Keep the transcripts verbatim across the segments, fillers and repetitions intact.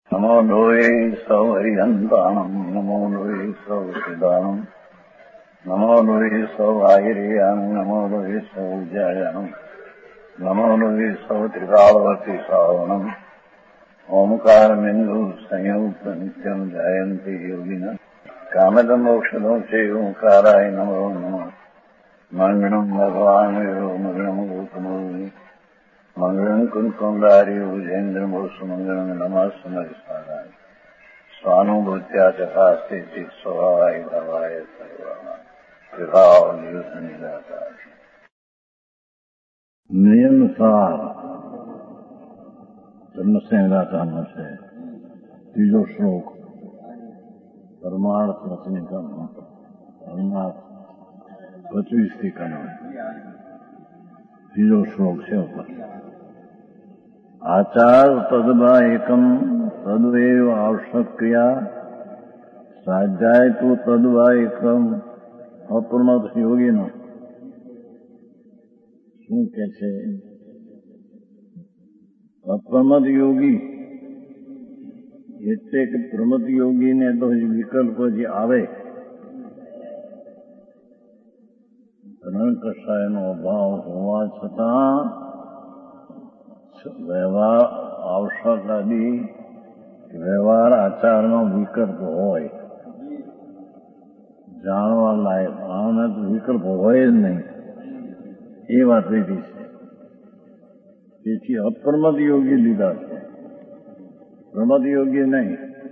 નમો લોહે સૌ હરિહંતાણમ નમો લોહે સૌ સિદાનમ નમો લોહે સૌ આયર્યાન નમો લોહે સૌ જયાનમ નમો લોહે સૌ ત્રિકાળવતી સાવનમ ઓમકાર બિંદુ સંયુક્ત નિત્યમ જયંતી યોગિના કામદ મોક્ષદો છે ઓંકારાય નમો નમઃ મંગળમ ભગવાન મંગળમ ગૌતમો મંગળમ કુંકુંડારી ભુજેન્દ્ર મોસુ મંગળમ નમઃ સ્મરિસ્મરાય સ્વાનુભૂત્યા ચકાસ્તે સ્વભાવાય ભાવાય સર્વાય વિભાવ નિદાતા નિયમ સાર ધર્મસંહિતાનો છે ત્રીજો શ્લોક પરમાર્થ વચનિકમ પરમાર્થ પચીસ ટીકાનો ત્રીજો શ્લોક છે ઉપર આચાર તદવા એકમ તદ્વેવ આવશ્યક ક્રિયા સ્વાધ્યાય તો તદવા એકમ અપ્રમત યોગીનો શું કે છે અપ્રમત યોગી એટલે કે પ્રમત યોગીને તો વિકલ્પ જે આવે રણ કષાયનો અભાવ હોવા છતાં વ્યવહાર આવશ્યક આદિ વ્યવહાર આચારનો વિકલ્પ હોય જાણવા લાયક આનો વિકલ્પ હોય જ નહીં એ વાત લીધી છે. તેથી અપ્રમત યોગી લીધા છે, પ્રમત યોગી નહીં.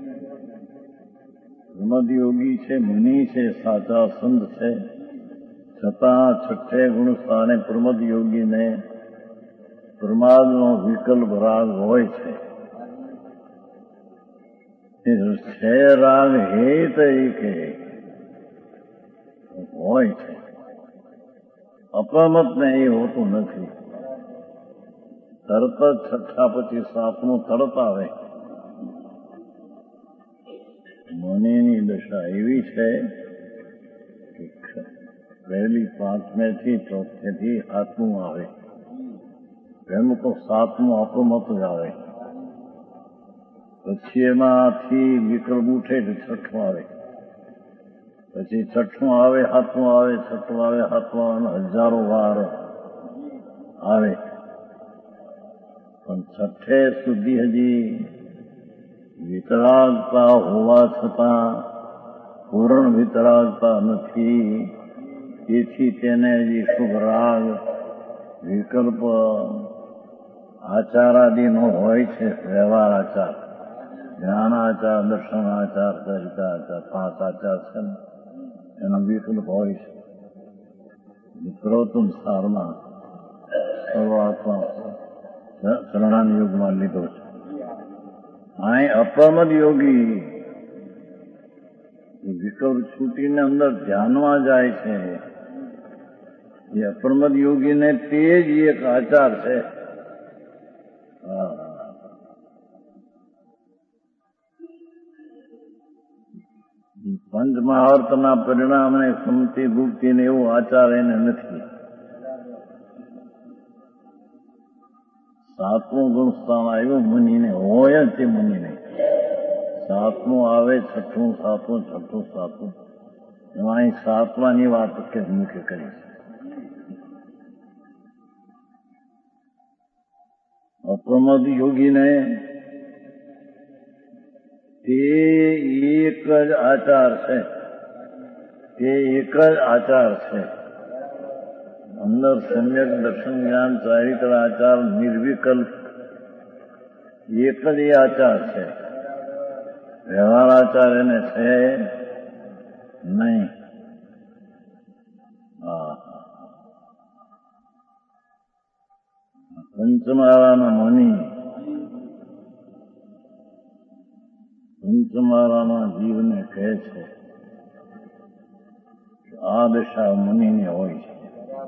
પ્રમત યોગી છે, મુનિ છે, સાચા સંત છે, છતાં છઠ્ઠે ગુણ સ્થાને પ્રમદ યોગીને પ્રમાદનો વિકલ્પ રાગ હોય છે. છે રાગ હે તરીકે હોય છે, અપ્રમતને એ હોતું નથી. તરત જ છઠ્ઠા પછી સાતમું તરત આવે. મુનિની દશા એવી છે કે પહેલી પાંચમેથી ચોથેથી સાતમું આવે, એનું તો સાતમું અપ્રમત જ આવે. પછી એમાંથી વિકલ્પ ઉઠે તો છઠ્ઠું આવે, પછી છઠ્ઠું આવે, સાતમું આવે, છઠ્ઠું આવે, સાતમું આવે, હજારો વાર આવે. પણ છઠ્ઠે સુધી હજી વિતરાગતા હોવા છતાં પૂર્ણ વિતરાગતા નથી. તેથી તેને હજી શુભ રાગ વિકલ્પ આચારાદિનો હોય છે. વ્યવહાર આચાર, જ્ઞાન આચાર, દર્શન આચાર, ચરિતા આચાર, પાંચ આચાર છે ને એનો વિકલ્પ હોય છે. સર્વોત્તમ સારમાં સર્વાત્મા શરણાન યુગમાં લીધો છે. અહીં અપ્રમદ યોગી વિકલ્પ છૂટીને અંદર ધ્યાનમાં જાય છે. એ અપ્રમદ યોગીને તે જ એક આચાર છે. પંચ મહાવર્તના પરિણામને સમતિ ગુપ્તિને એવો આચાર એને નથી. સાતમું ગુણ સ્થાન આવ્યું મુનિને, હોય જ તે મુનિને. સાતમું આવે, છઠ્ઠું સાતમું, છઠ્ઠું સાતમું, એમાં અહીં સાતમાની વાત કે મુખ્ય કરી છે. અપ્રમદ યોગીને તે એક જ આચાર છે, તે એક જ આચાર છે. અંદર સમ્યક દર્શન જ્ઞાન ચારિત્ર આચાર નિર્વિકલ્પ એક જ એ આચાર છે. વ્યવહાર આચાર એને છે નહીં. પંચમારાના મુનિ, પંચમારાના જીવને કહે છે આ દશા મુનિની હોય છે.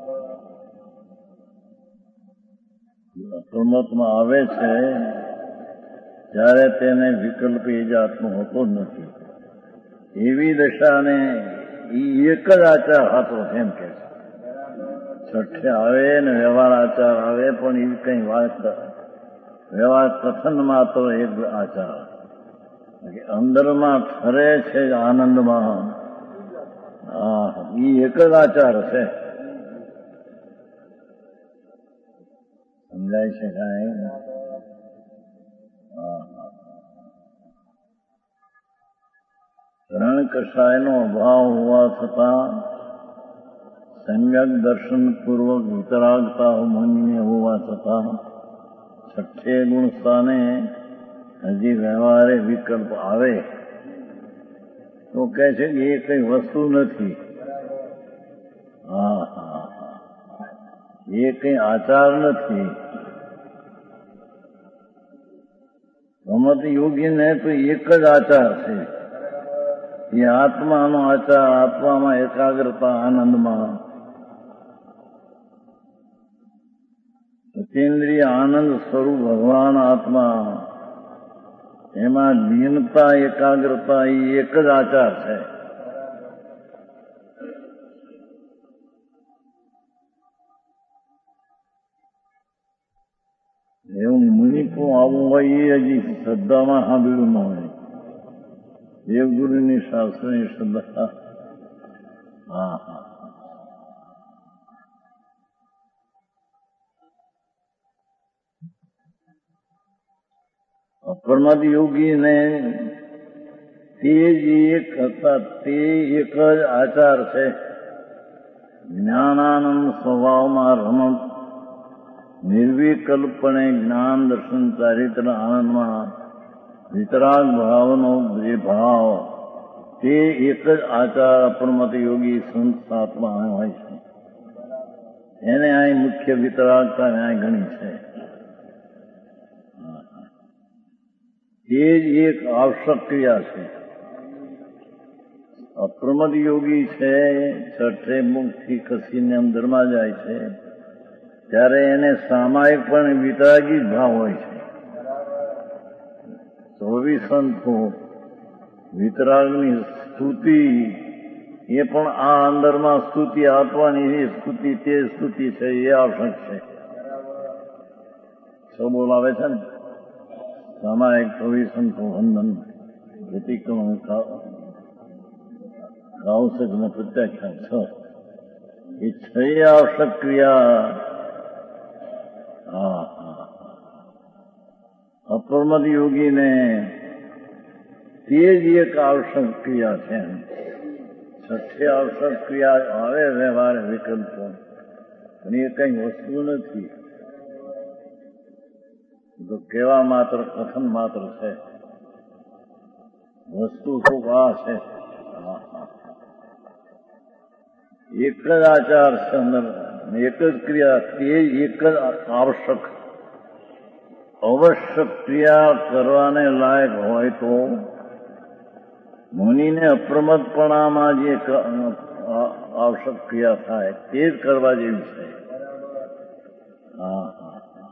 અપ્રમતમાં આવે છે ત્યારે તેને વિકલ્પ એ જાતનો હોતો જ નથી. એવી દશાને એ એક જ આચાર હતો એમ કે છે. છઠ્ઠે આવે ને વ્યવહાર આચાર આવે, પણ એવી કઈ વાત વ્યવહાર કથનમાં તો એક આચાર અંદરમાં ઠરે છે આનંદમાં. હા, એ એક જ આચાર છે. સમજાય છે કાંઈ? રણ કષાયનો અભાવ હોવા છતાં સમ્યક દર્શન પૂર્વક વિતરાગતા મનને હોવા છતાં છઠ્ઠે ગુણ સ્થાને હજી વ્યવહારે વિકલ્પ આવે તો કહે છે કે એ કઈ વસ્તુ નથી. હા હા એ કઈ આચાર નથી. રમત યોગીને તો એક જ આચાર છે, એ આત્માનો આચાર, આત્મામાં એકાગ્રતા, આનંદમાં સચેન્દ્રિય આનંદ સ્વરૂપ ભગવાન આત્મા, એમાં લીનતા, એકાગ્રતા એ એક જ આચાર છે. એવું મુનિપું આવું હોય એ હજી શ્રદ્ધામાં સાંભળ્યું ન હોય. દેવગુરુની શાસ્ત્રની શ્રદ્ધા. હા હા અપ્રમદ યોગીને તે જ એક હતા, તે એક જ આચાર છે. જ્ઞાનાનંદ સ્વભાવમાં રમત, નિર્વિકલ્પણે જ્ઞાન દર્શન ચારિત્ર આનંદમાં વિતરાગ ભાવનો જે ભાવ, તે એક જ આચાર અપ્રમત યોગી સંત સાતમાં હોય છે. એને અહીં મુખ્ય વિતરાગતા અહીં ઘણી છે. એ જ એક આવશ્યક ક્રિયા છે. અપ્રમદ યોગી છે, છઠ્ઠે મુખથી ખસીને અંદરમાં જાય છે ત્યારે એને સામાયિક પણ વિતરાગી જ ભાવ હોય છે. ચોવીસ સંતો વિતરાગની સ્તુતિ, એ પણ આ અંદરમાં સ્તુતિ આપવાની એ સ્તુતિ, તે સ્તુતિ છે, એ આવશ્યક છે. શું બોલાવે છે ને સામાયિક ચોવીસ સંતો વંદન વ્યતિક્રમ આવશ્યક ને પ્રત્યાખ્યાન છ, એ છ આવશ્યક ક્રિયા. હા હા અપ્રમદ યોગીને તે જ એક આવશ્યક ક્રિયા છે. છઠ્ઠે આવશ્યક ક્રિયા આવે વ્યવહાર વિકલ્પો, પણ એ કઈ વસ્તુ નથી. તો કેવા માત્ર, કથન માત્ર છે. વસ્તુ તો આ છે. એક જ આચાર છે અંદર, એક જ ક્રિયા, તે એક જ આવશ્યક આવશ્યક ક્રિયા કરવાને લાયક હોય તો મુનિને અપ્રમદપણામાં જે આવશ્યક ક્રિયા થાય તે જ કરવા જેવી છે. હા હા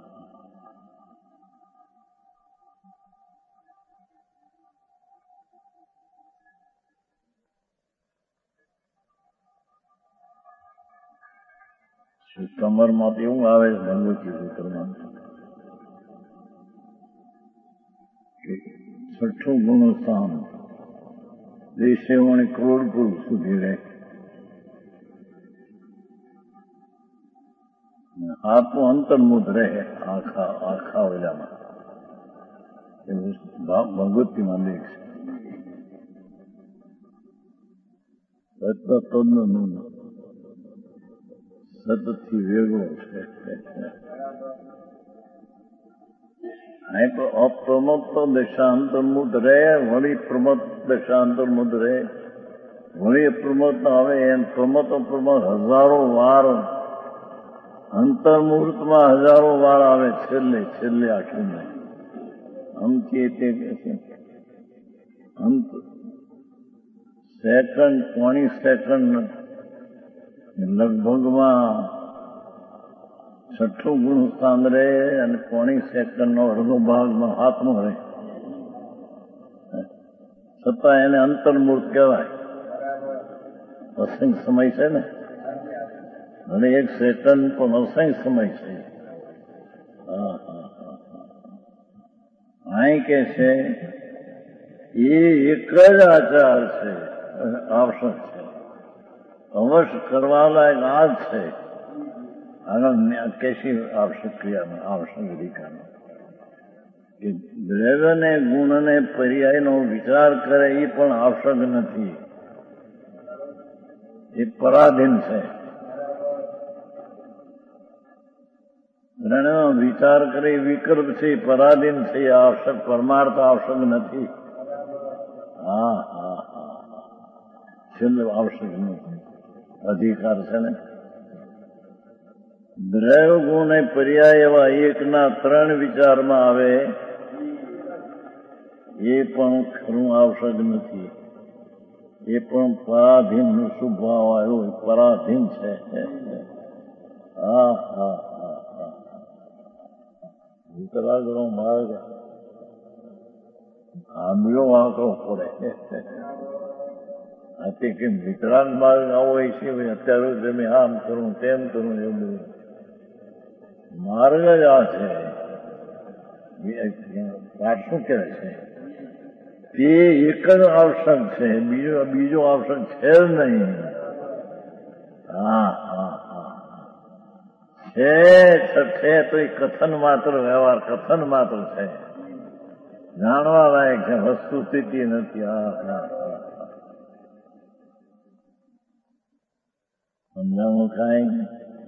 કમરમાં એવું આવે છે ભગવતી સૂત્રમાં કે છઠ્ઠું ગુણ સ્થાન દેશે વણી કરોડ પુરુષ સુધી રહે. હાથનું અંતર્મુખ રહે આખા આખા ઓલામાં, એવું ભગવતીમાં દેખ છે. તદ્દન સતથી વેગળો છે. અહીં તો અપ્રમત તો દશાંતર્મુદ રહે, વળી પ્રમત દશાંતર્મુદ રહે, વળી અપ્રમત આવે એમ પ્રમત અપ્રમત હજારો વાર અંતર્મુહૂર્તમાં હજારો વાર આવે. છેલ્લે છેલ્લે આખી નહીં અંતે તે અંત સેકન્ડ પોણી સેકન્ડ લગભગમાં છઠ્ઠું ગુણ સ્થાન રહે અને પોણી સેકન્ડનો અડધો ભાગમાં હાથમાં રહે, છતાં એને અંતર્મૂર્ત કહેવાય. અસંખ્ય સમય છે ને, અને એક સેકન્ડ પણ અસંખ્ય સમય છે. અહીં કે છે એ એક જ આચાર છે, આવશ્યક છે, અવશ્ય કરવા લાયક આ જ છે. આગળ કેસી આવશ્યક ક્રિયાનો આવશ્યક અધિકારનો કે દ્રવ્યને ગુણને પર્યાયનો વિચાર કરે એ પણ આવશ્યક નથી, એ પરાધીન છે. દ્રવ્યનો વિચાર કરે વિકલ્પ છે, પરાધીન છે, આવશ્યક પરમાર્થ આવશ્યક નથી. હા હા હા છેલ્લે આવશ્યક નથી, અધિકાર છે ને. દ્રવ્ય ગુણ એ પર્યાય એવા એકના ત્રણ વિચારમાં આવે એ પણ ખરું આવશ્યક નથી, એ પણ પરાધીન સ્વભાવ આવ્યો પરાધીન છે. હા હા હા હા વિતરાગનો માર્ગ આંબળો વાંકડો પડે. આથી કે વિતરાગ માર્ગ આવો હોય છે, અત્યારે તમે આમ કરું તેમ કરું એવું બધું માર્ગ જ આ છે. વાત શું કહે છે તે એક જ આવશ્યક છે, બીજો બીજો આવશ્યક છે જ નહીં. હા હા હા છે છે તો એ કથન માત્ર વ્યવહાર કથન માત્ર છે, જાણવા લાયક છે, વસ્તુ સ્થિતિ નથી. હા હા હા સમજાવું કાંઈ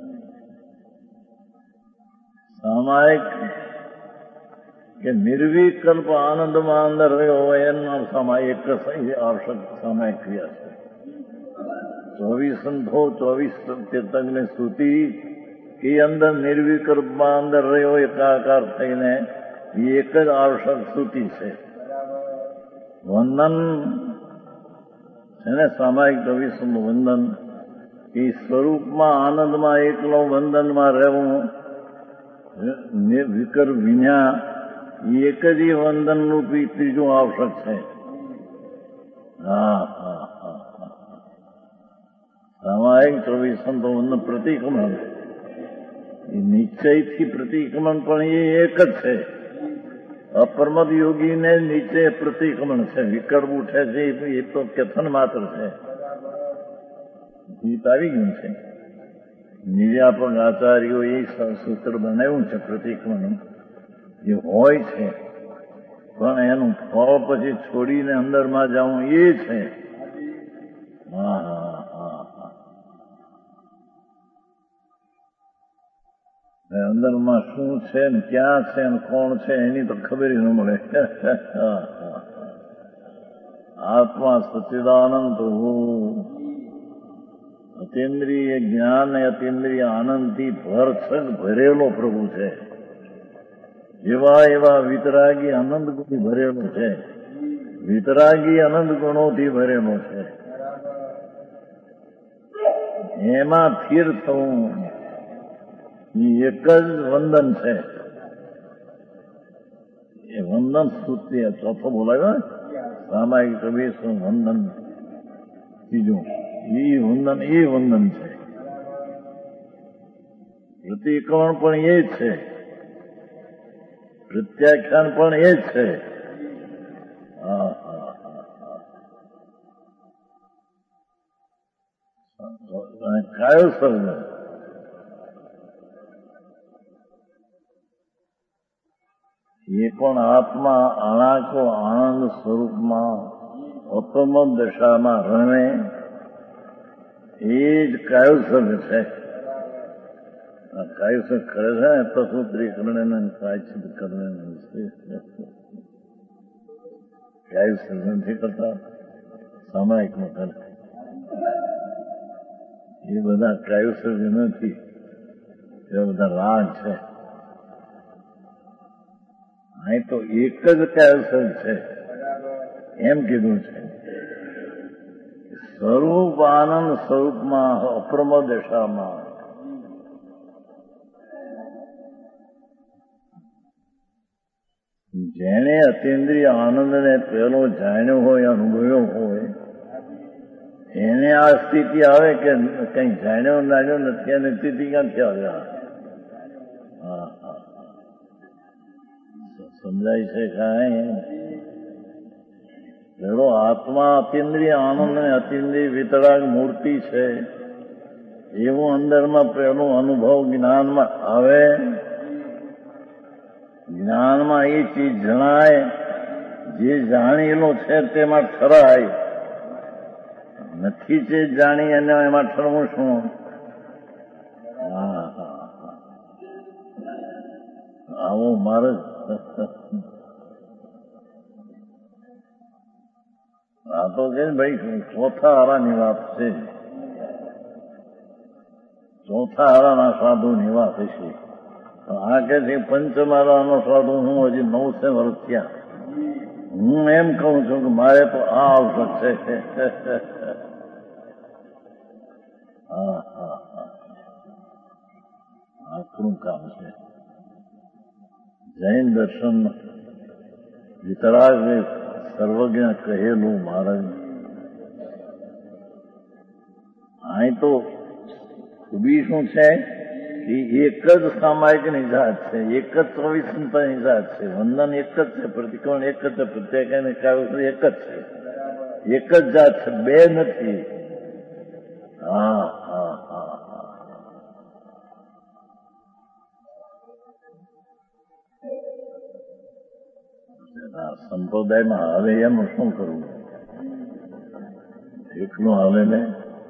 સામાયિક કે નિર્વિકલ્પ આનંદમાં અંદર રહ્યો હોય એનો સામાયિક આવશ્યક સામાયિક ક્રિયા છે. ચોવીસ સંતો ચોવીસ ચેતકની સ્તુતિ કે અંદર નિર્વિકલ્પમાં અંદર રહ્યો એકાકાર થઈને એક જ આવશ્યક સ્તુતિ છે. વંદન છે ને સામાયિક ચોવીસ વંદન એ સ્વરૂપમાં આનંદમાં એકલો વંદનમાં રહેવું વિકલ્પ વિના એક જ વંદન રૂપી ત્રીજું આવશ્યક છે. હા હા હા હા સામાયિક ચોવીસ સંતો વંદન પ્રતિક્રમણ એ નિશ્ચયથી પ્રતિક્રમણ પણ એ એક જ છે. અપરમત યોગીને નીચે પ્રતિક્રમણ છે, વિકલ્પ ઉઠે છે એ તો કથન માત્ર છે. ગીત આવી ગયું છે, નિર્યાપક આચાર્યો એ સૂત્ર બનાવ્યું છે પ્રતિક્રમણ જે હોય છે, પણ એનું ફળ પછી છોડીને અંદરમાં જવું એ છે. હા હા હા હા અંદરમાં શું છે ને ક્યાં છે ને કોણ છે એની તો ખબર ન મળે. આત્મા સચ્ચિદાનંદ અતિન્દ્રિય જ્ઞાન અતિન્દ્રિય આનંદથી ભરસક ભરેલો પ્રભુ છે. એવા એવા વિતરાગી આનંદ ગુણથી ભરેલો છે, વિતરાગી આનંદ ગુણોથી ભરેલો છે. એમાં સ્થિર થવું એક જ વંદન છે. એ વંદન સ્તુતિ ચોથો બોલાવ્યો સામાયિક ચોવીસ વંદન ત્રીજું એ વંદન એ વંદન છે. પ્રતિક્રમણ પણ એ જ છે, પ્રત્યાખ્યાન પણ એ જ છે. હા હા હા કયો શબ્દ એ પણ આત્મા અણાકો આનંદ સ્વરૂપમાં અપરમત દશામાં રહે એ જ કાયો શબ્દ છે. કાયું શબ્દ કરે છે ને તસૂત્રીકરણ કાયચિત કરને કાયું શબ્દ નથી કરતા સામાયિકમાં કરે એ બધા કાયું શબ્દ નથી, એ બધા રાગ છે. અહીં તો એક જ કાયું શબ્દ છે એમ કીધું છે. સ્વરૂપ આનંદ સ્વરૂપમાં અપ્રમદ દશામાં જેણે અતિન્દ્રિય આનંદને પહેલો જાણ્યો હોય અનુભવ્યો હોય એને આ સ્થિતિ આવે કે કઈ જાણ્યો નાણ્યો નથી અને સ્થિતિ ક્યાંથી આવ્યા. હા હા સમજાય છે કાંઈ એનો આત્મા અતિન્દ્રિય આનંદ અને અતિન્દ્રિય વિતરાગ મૂર્તિ છે એવું અંદરમાં પેલું અનુભવ જ્ઞાનમાં આવે. જ્ઞાનમાં એ ચીજ જણાય, જે જાણેલો છે તેમાં ઠરાય. નથી તે જાણી અને એમાં ઠરવું શું? હા હા આવો મારે આ તો કે ભાઈ ચોથા આરાની વાત છે. ચોથા આરાના સાધુની વાત છે. આ કે છે પંચમારાનો સાધુ હું હજી નવસે વર્ષ થયા. હું એમ કહું છું કે મારે તો આ આવશ્યક છે. હા હા હા આટલું કામ છે. જૈન દર્શન વિતરાગ સર્વજ્ઞ કહેલું મહારાજ. અહીં તો ખૂબી શું છે કે એક જ સામાયિકની જાત છે, એક જ ચોવીસની જાત છે. વંદન એક જ છે, પ્રતિક્રમણ એક જ છે, પ્રત્યેક કાવ્ય એક જ છે, એક જ જાત છે, બે નથી. હા હા હા હા સંપ્રદાયમાં હાલે એનું શું કરવું? એકનું હાલે ને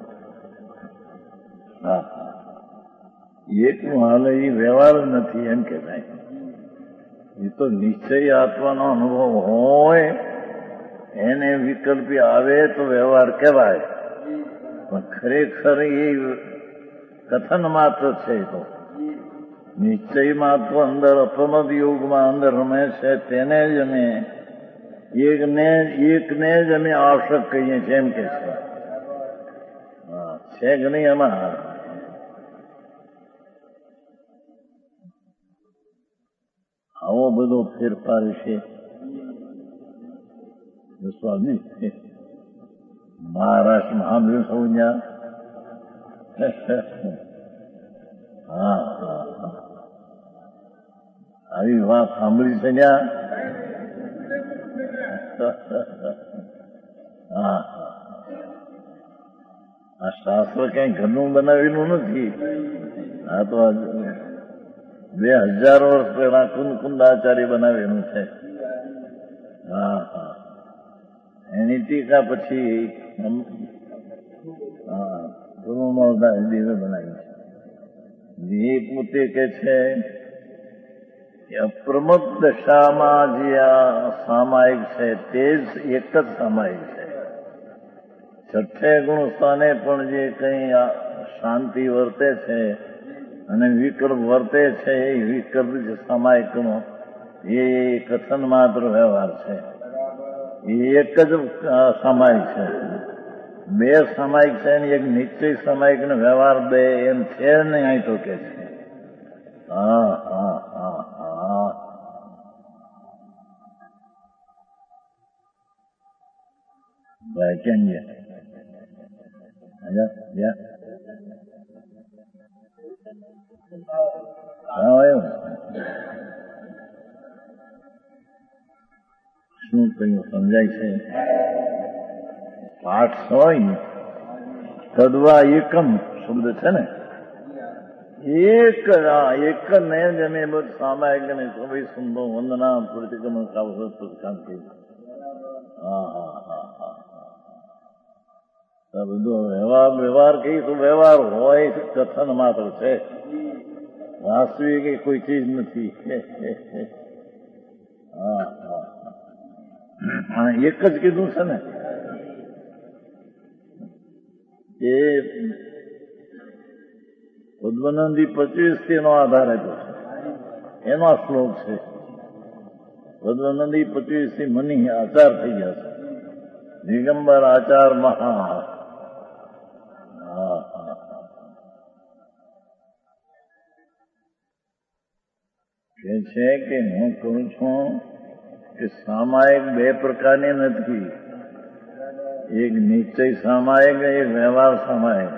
હા એકનું હાલે એ વ્યવહાર જ નથી એમ કે ભાઈ. એ તો નિશ્ચય આત્માનો અનુભવ હોય એને વિકલ્પી આવે તો વ્યવહાર કહેવાય, પણ ખરેખર એ કથન માત્ર છે. તો નિશ્ચયમાં તો અંદર અપમદ યોગમાં અંદર રમે છે, તેને જ અમે એકને એકને જ અમે આવશ્યક કહીએ છીએ એમ કે છે. હા છે કે નહીં એમાં? આવો બધો ફેરફાર છે. સ્વામી મહારાષ્ટ્રમાં સાંભળ્યું સૌ ત્યાં? હા હા હા આવી વાત સાંભળી છે ત્યાં? હા આ શાસ્ત્ર કઈ ઘરનું બનાવેલું નથી. આ તો બે હજાર વર્ષ પહેલા કુંદ આચાર્ય બનાવેલું છે. હા હા એની ટીકા પછી હા ગુરુમોહનદાસ દેવે બનાવી છે. એ પોતે કે છે કે અપ્રમદ દશામાં જે આ સામાયિક છે તે જ એક જ સામાયિક છે. છઠ્ઠે ગુણ સ્થાને પણ જે કંઈ શાંતિ વર્તે છે અને વિકલ્પ વર્તે છે એ વિકલ્પ જે સામાયિકનો એ કથન માત્ર વ્યવહાર છે. એ એક જ સામાયિક છે. બે સામાયિક છે ને એક નિશ્ચય સામાયિક નો વ્યવહાર બે એમ છે નહીં. અહીં તો કે છે હા હા હા હા ભાઈ કેમ ગયા શું કહ્યું સમજાય છે? પાઠ હોય તદવા એકમ શબ્દ છે ને, એક એક ને જ અમે બધું સામાયિક ને સભી સુંદર વંદના પ્રતિક્રમણ કામ કહ્યું. હા હા હા હા હા બધો વ્યવહાર વ્યવહાર કહી તો વ્યવહાર હોય કથન માત્ર છે, વાસ્તવિક કોઈ ચીજ નથી. હા હા એક જ કીધું છે ને એ પદ્મનંદી પચીસ થી એનો આધાર આપ્યો છે. એનો આ શ્લોક છે. પદ્મનંદી પચીસ થી મની આચાર થઈ ગયા છે. દિગંબર આચાર મહા હા હા કે છે કે હું કહું છું કે સામાયિક બે પ્રકારની નથી. એક નિશ્ચય સામાયિક એક વ્યવહાર સામાયિક.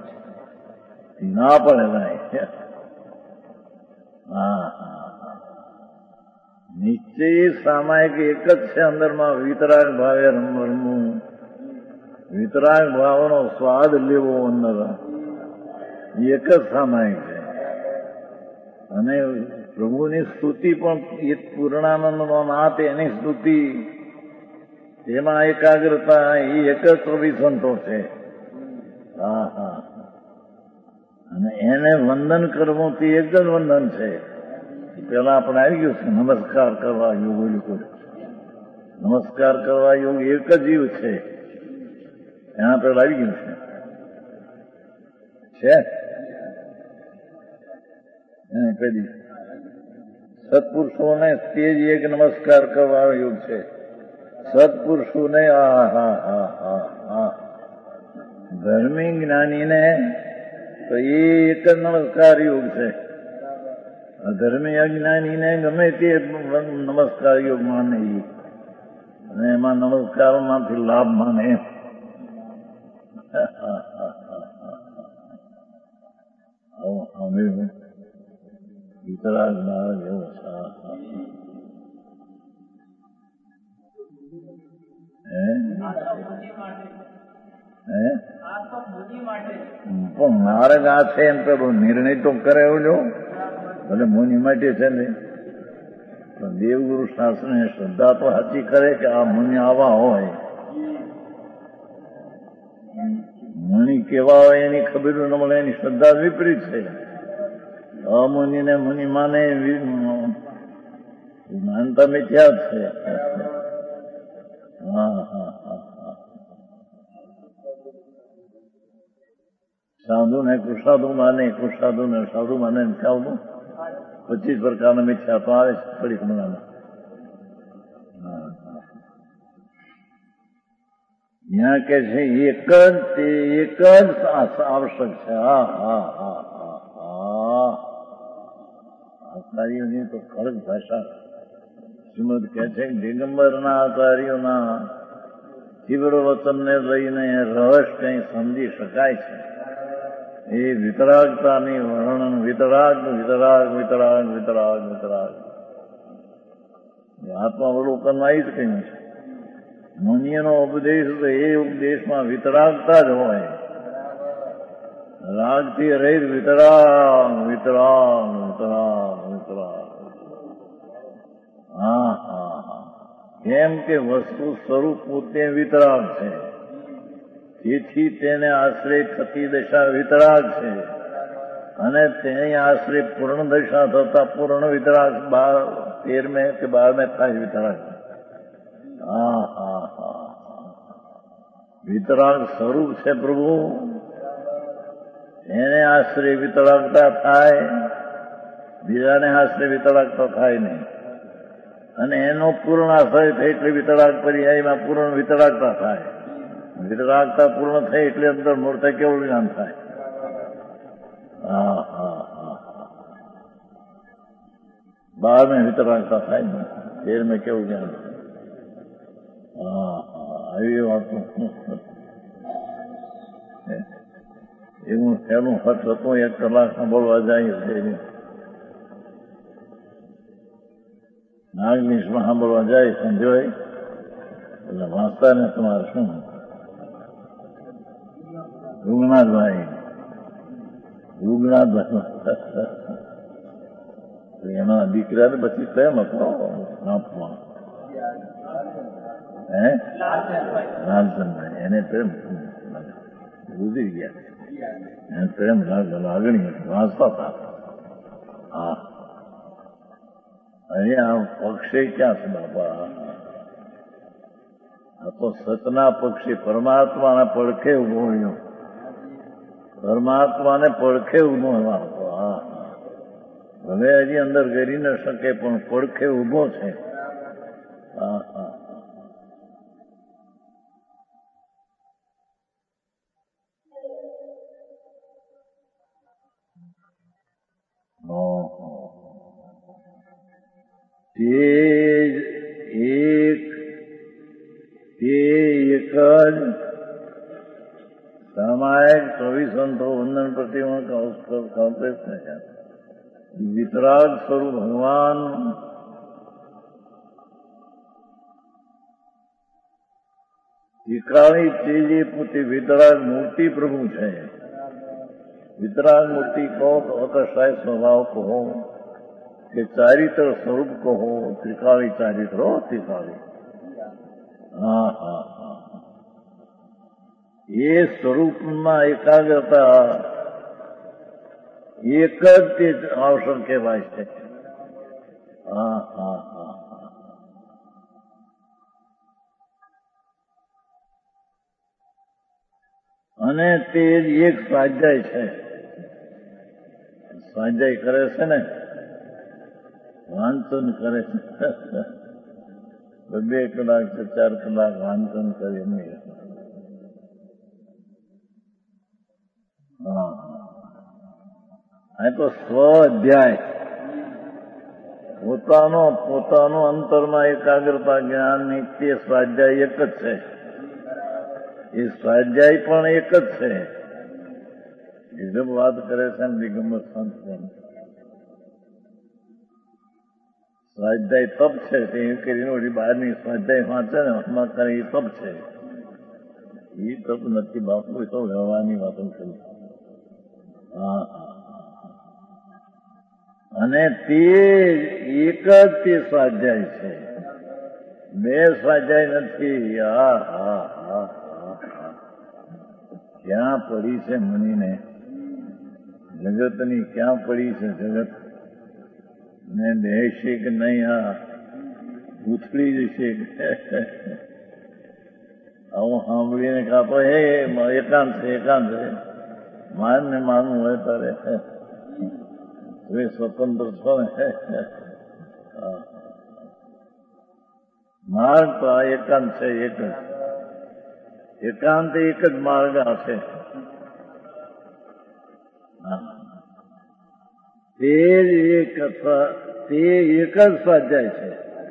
ના પડે ભાઈ. હા હા નિશ્ચય સામાયિક એક જ છે અંદરમાં વિતરાગ ભાવે રમવું, વિતરાગ ભાવનો સ્વાદ લેવો અંદર એક જ સામાયિક છે. અને પ્રભુની સ્તુતિ પણ એ પૂર્ણાનંદનો નાથ એની સ્તુતિ એમાં એકાગ્રતા એ એક જ પ્રવિસંતો છે. હા હા અને એને વંદન કરવું તે એક જ વંદન છે. પેલા આપણે આવી ગયું છે નમસ્કાર કરવા યોગ, ઓલું નમસ્કાર કરવા યોગ એક જ જીવ છે. એના પેલા આવી ગયું છે છે કદી સત્પુરુષોને તે જ એક નમસ્કાર કરવા યોગ છે. સત્પુરુષોને આ હા હા હા હા ધર્મી જ્ઞાનીને તો એ એક જ નમસ્કાર યોગ છે. ધર્મી અજ્ઞાનીને ગમે તે નમસ્કાર યોગ માને અને એમાં નમસ્કારોમાંથી લાભ માને. વિતરાગ માર્ગ એવો પણ માર્ગ આ છે એમ તો નિર્ણય તો કરે એવું ભલે મુનિ માટે છે ને, પણ દેવગુરુ શાસ્ત્રની શ્રદ્ધા તો સાચી કરે કે આ મુનિ આવા હોય. મુનિ કેવા હોય એની ખબર ન મળે, એની શ્રદ્ધા વિપરીત છે. અમુનિને મુનિ માને માનતા મિથ્યા જ છે. હા હા હા હા સાધુ ને કુસાધુ માને, કુસાધુ ને સાધુ માને સાધુ પચીસ પ્રકારના મિથ્યા તો આવે છે થોડીક મનામાં. ત્યાં કે છે એક જ તે એક જ આવશ્યક છે. હા હા હા હા હા આચાર્યોની તો કડક ભાષા. શ્રીમદ કહે છે દિગંબરના આચાર્યોના તીવ્ર વચનને લઈને રહસ્ય કંઈ સમજી શકાય છે. એ વિતરાગતાની વર્ણન વિતરાગ વિતરાગ વિતરાગ વિતરાગ વિતરાગ આત્માવલોકનમાં આવી જ કહ્યું છે. મુનિનો ઉપદેશ તો એ ઉપદેશમાં વિતરાગતા જ હોય. રાગથી રહિત વિતરાગ વિતરાગ વિતરાગ વિતરાગ. હા હા હા કેમ કે વસ્તુ સ્વરૂપ પોતે વિતરાગ છે, તેથી તેને આશ્રય થતી દશા વિતરાગ છે અને તેની આશ્રય પૂર્ણ દશા થતા પૂર્ણ વિતરાગ બાર તેરમે કે બારમે થાય વિતરાગ. હા હા હા વિતરાગ સ્વરૂપ છે પ્રભુ, એને આશ્રય વિતરાગતા થાય, બીજાને આશ્રય વિતરાગતા થાય નહીં. અને એનો પૂર્ણ આશ્રય થાય એટલે વિતરાગ પર્યાયમાં પૂર્ણ વિતરાગતા થાય. વિતરાગતા પૂર્ણ થઈ એટલે અંદર મૂર્ત કેવું જ્ઞાન થાય. હા હા હા બાર મેં વિતરાગતા થાય ને તેર મેં કેવું જ્ઞાન થાય. હા હા આવી વાત એવું એનું ખર્ચ હતો. એક કલાક સાંભળવા જાય છે નાગનીશમાં સાંભળવા જાય સંજોય એટલે વાંચતા ને તમારે શું રૂગનાથભાઈ રૂગનાથભાઈ એના દીકરાને પછી કેમ હતો નાપમાં હે લાલચંદભાઈ એને પ્રેમ ગુજરી ગયા. એને પ્રેમ લાગણી વાંચતા હતા. હા અહીંયા પક્ષે ક્યાં છે બાપા? આ તો સતના પક્ષી પરમાત્માના પડખે ઉભો રહ્યો. પરમાત્માને પડખે ઉભો આપો. હા ભલે હજી અંદર કરી ન શકે પણ પડખે ઉભો છે. હા હા તે એક તે એક જ સામાયિક ચોવીસંતો વંદન પ્રતિમા કોમ્પ્લેક્સ વિતરાગ સ્વરૂપ ભગવાન ત્રિકાળી તેજે પોતે વિતરાગ મૂર્તિ પ્રભુ છે. વિતરાગ મૂર્તિ કહો તો અકશાય સ્વભાવ કહો કે ચારિત્ર સ્વરૂપ કહો, ત્રિકાળી ચારિત્ર ત્રિકાળી. હા હા હા એ સ્વરૂપમાં એકાગ્રતા એક જ તે અવસર કહેવાય છે. હા હા હા હા અને તે એક સ્વાધ્યાય છે. સ્વાધ્યાય કરે છે ને, વાંચન કરે છે, બે કલાક કે ચાર કલાક વાંચન કરે નહીં. હા આ તો સ્વાધ્યાય પોતાનો પોતાનો અંતરમાં એકાગ્રતા જ્ઞાનની તે સ્વાધ્યાય એક જ છે. એ સ્વાધ્યાય પણ એક જ છે. એ જબ વાત કરે છે ને દિગંબર સંત પણ સ્વાધ્યાય તપ છે તે કરીને ઓલી બહારની સ્વાધ્યાય વાંચે ને એમાં કરે એ તપ છે. એ તપ નથી બાપુ, એ તો વ્યવહારની વાતો કરી. હા અને તે એક જ તે સ્વાધ્યાય છે, બે સ્વાધ્યાય નથી. હા હા હા હા ક્યાં પડી છે મનીને, જગતની ક્યાં પડી છે જગત ને બેસે કે નહીં, આ ઉથળી જશે. આવું સાંભળીને કાપો હે એકાંત છે એકાંત છે, માન ને માનવું હોય તારે તમે સ્વતંત્ર છો ને. માર્ગ તો આ એકાંત છે, એક જ એકાંત એક જ માર્ગ હશે. તે એક તે એક જ સ્વાધ્યાય છે.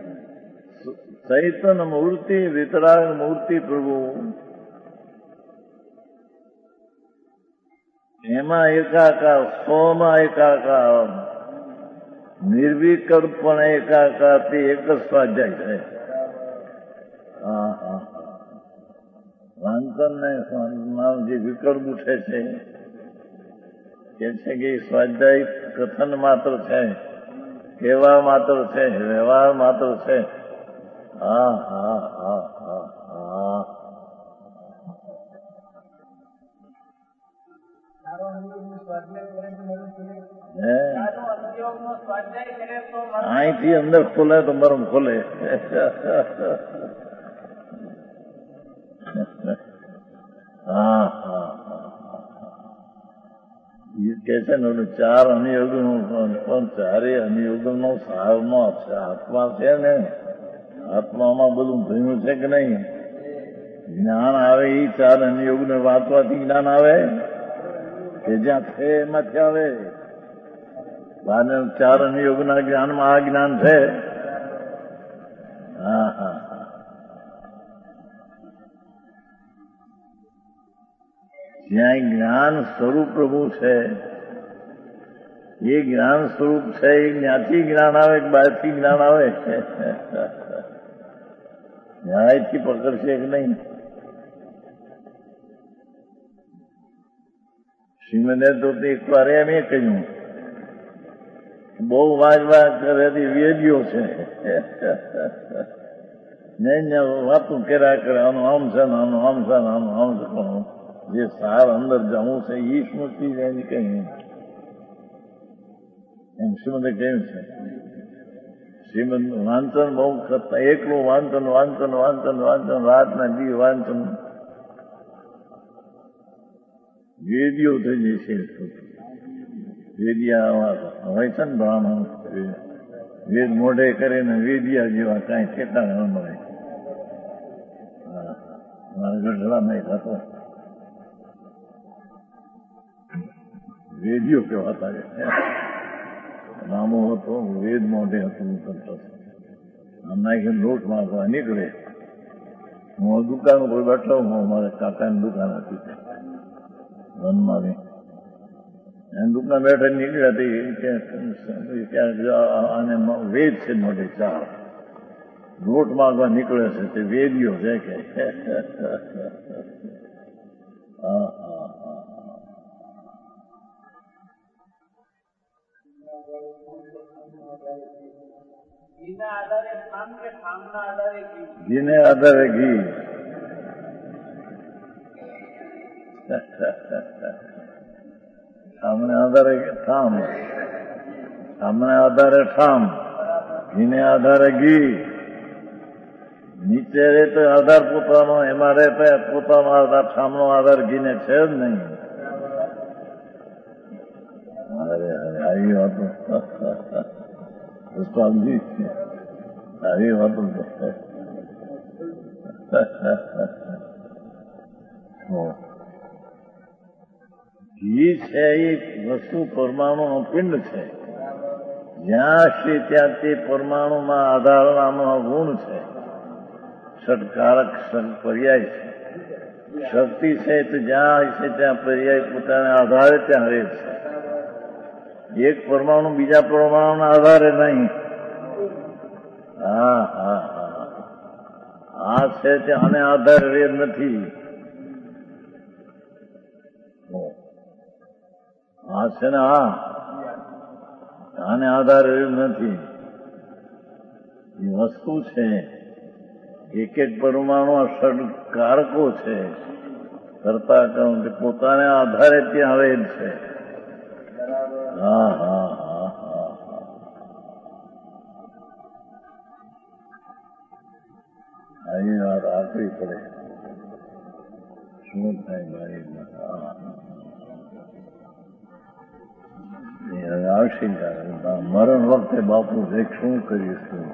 ચૈતન મૂર્તિ વિતરાગ મૂર્તિ પ્રભુ એમાં એકાકાર, સોમાં એકાકાર, નિર્વિકલ્પ પણ એકાકાર, તે એક જ સ્વાધ્યાય છે. હા હા વાંચન ને જે વિકલ્પ ઉઠે છે કે છે કે સ્વાધ્યાય કથન માત્ર છે, કહેવા માત્ર છે, વ્યવહાર માત્ર છે. હા હા હા હા હા અહીંથી અંદર ખોલે તો બરમ ખોલે. હા હા એ કે છે ને ચાર અનિયોગ નું પણ ચારે અનિયોગ નો સારનો આત્મા છે ને, આત્મામાં બધું ભયું છે કે નહીં. જ્ઞાન આવે એ ચાર અનિયોગ ને વાંચવાથી જ્ઞાન આવે કે જ્યાં છે એમાંથી આવે. ચાર અનિયોગ ના જ્ઞાનમાં આ જ્ઞાન છે. હા હા જ્યાં જ્ઞાન સ્વરૂપ પ્રભુ છે, એ જ્ઞાન સ્વરૂપ છે, એ જ્ઞાથી જ્ઞાન આવે કે બહારથી જ્ઞાન આવે, ન્યાયથી પકડશે કે નહીં. શ્રીમદે તો એક વાર એમ એ કહ્યું બહુ વાજ વાજ કરે વેદીઓ છે ને વાતું કર્યા કરે, આનું આમ છે ને આનું આમ છે ને આનું આમ છે, પણ જે સાર અંદર જવું છે એ સ્મૃતિ એની કઈ એમ શ્રીમદે કહ્યું છે. શ્રીમદ વાંચન બહુ કરતા, એકલું વાંચન વાંચન વાંચન વાંચન રાતના દી વાંચન વેદીઓ થઈ જશે. વેદિયા હોય છે ને બ્રાહ્મણ, વેદ મોઢે કરીને વેદિયા જેવા કાંઈ ઠેકાણે ન મળે. મારા ગઢડા નહીં થતો વેદીઓ કહેવાતા. નામો હતો વેદ મોઢે હતું કરતો. આમ નાખીને લોટ મારવા નીકળે. હું દુકાન ઉપર બેઠો હું, મારે કાકાની દુકાન હતી વનમાં. એની દુકાન બેઠા નીકળ્યા હતી અને વેદ છે મોઢે ચાર. લોટ માંગવા નીકળે છે તે વેદીઓ છે કે હા હા હા ઘીને આધારે ઘી સામને આધારે ઠામ સામને આધારે ઠામ ઘીને આધારે ઘી નીચે રહેતો આધાર પોતાનો એમાં રહેતો પોતાનો આધાર ઠામનો આધાર ઘીને છે જ નહીં. અરે અરે આવી વાતો પુષ્પાલજી આવી વાતો ઘી છે એ વસ્તુ પરમાણુનો પિંડ છે. જ્યાં શ્રી ત્યાં તે પરમાણુમાં આધાર નામનો ગુણ છે. ષટકારક પર્યાય છે. શક્તિ છે તો જ્યાં છે ત્યાં પર્યાય પોતાના આધારે ત્યાં રહે છે. એક પરમાણુ બીજા પરમાણુના આધારે નહીં. હા હા હા આ છે તે આને આધારે રહે નથી. આ છે ને આ આને આધારે નથી. એ વસ્તુ છે. એક એક પરમાણુ ષડકારકો છે. કરતા કહું કે પોતાને આધારે ત્યાં રહે છે. હા હા હા હા આવી વાત આપવી પડે. શું થાય ભાઈ? આવશે મરણ વખતે બાપુ એક શું કરીશું?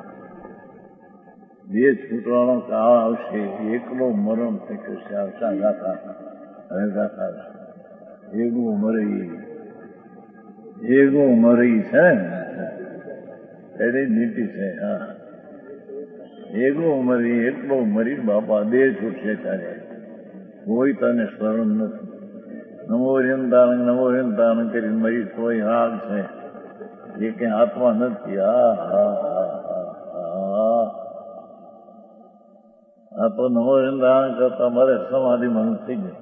બે છૂટવાનો કાળ આવશે. એકલો મરણ થઈ જશે. આવતા ગાતા હવે ગાતા એગું મરી એગું મરી છે ને એની નીતિ છે. હા એગું મરી એકલો મરી બાપા દેહ છૂટશે ત્યારે કોઈ તને સ્મરણ નથી. નમો હિંદાન નમો હિંદાન કરી મરી કોઈ હાલ છે. એ કઈ આત્મા નથી. હા હા હા હા આ તો નમો હિંદાન કરતા મારે સમાધિ મન થઈ ગઈ.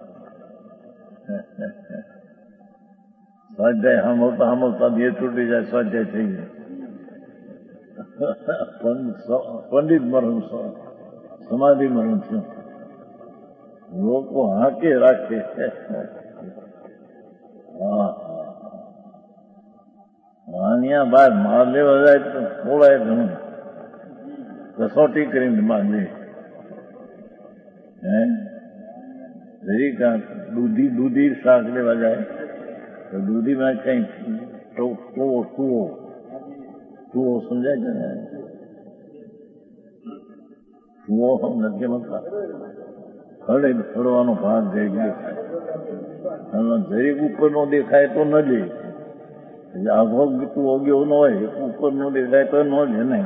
સ્વાધ્યાય સાંભળતા સાંભળતા બે છૂટી જાય. સ્વાધ્યાય થઈ જાય. પંડિત મરણ સમાધિ મરણ થયું. લોકો હાકે રાખે. હા માન્યા બાદ માર લેવા જાય તો ખોળાય ઘણું કસોટી કરીને માર લે. હે જરી કાંક દૂધી દૂધી શાક લેવા જાય તો દૂધીમાં કઈ ટુવો ટુવો ટુવો સમજાય છે ને? ટુવો નથી મળતા. હળે હળવાનો ભાગ જઈ ગયો. જરીક ઉપર નો દેખાય તો ન લે. આઘો ટુવો ગયો ન હોય ઉપર નો દેખાય તો ન લે નહીં.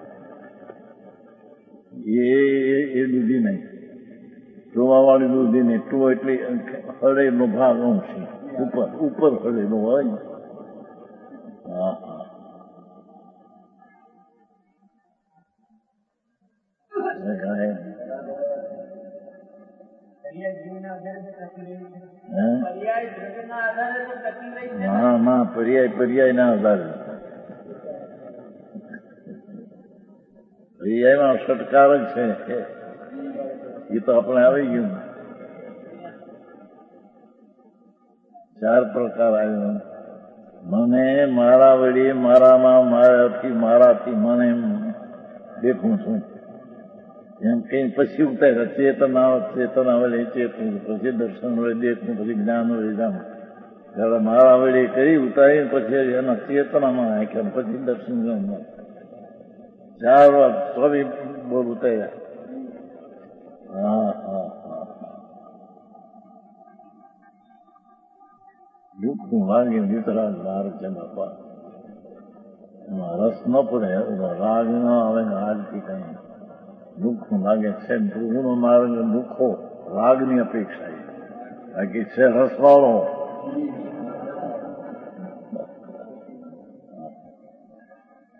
એ દૂધી નહીં. ટોવા વાળી દૂધી નહીં. ટુવો એટલે હળે નો ભાગ છે. ઉપર ઉપર હળે નો હોય. હા હા હા હા પર્યાય પર્યાય ના આધારે પર્યાયમાં ષટકાર જ છે. એ તો આપણે આવી ગયું. ચાર પ્રકાર આવ્યો. મને મારા વડી મારામાં મારાથી મારાથી મને દેખું છું એમ કઈ પછી ઉતાર્યા. ચેતના ચેતના વડે ચેતું પછી દર્શન વડે દેખવું પછી જ્ઞાન વડે જાણવું. જયારે મારા વડે કરી ઉતારી પછી એના ચેતનામાં નાખ્યા પછી દર્શન જાણવું. ચાર વાત સ્વામી બોલ ઉતાર્યા. હા હા હા દુઃખ લાગે વિતરાગ માર છે બાપા. એમાં રસ ન પડે. રાગ ન આવે આજથી કઈ દુઃખ લાગે છે. ગુનો માર્ગ દુઃખો રાગની અપેક્ષા બાકી છે રસવાળો.